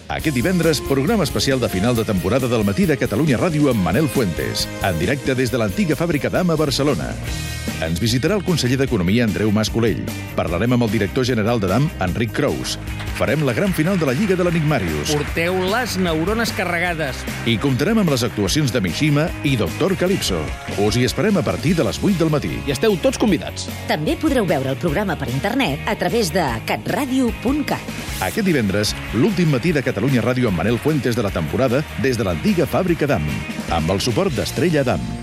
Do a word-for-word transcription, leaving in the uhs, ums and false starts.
Aquest divendres, programa especial de final de temporada del Matí de Catalunya Ràdio amb Manel Fuentes, en directe des de l'antiga fàbrica d'A M a Barcelona. Ens visitarà el conseller d'Economia, Andreu Mas Colell. Parlarem amb el director general de D A M, Enric Crous. Farem la gran final de la Lliga de l'Enigmàrius. Porteu les neurones carregades. I comptarem amb les actuacions de Mishima i Doctor Calypso. Us hi esperem a partir de les vuit del matí. I esteu tots convidats. També podreu veure el programa per internet a través de catradio punt cat. Aquest divendres, l'últim matí de Catalunya Ràdio amb Manel Fuentes de la temporada des de l'antiga fàbrica d'A M, amb el suport d'Estrella d'A M.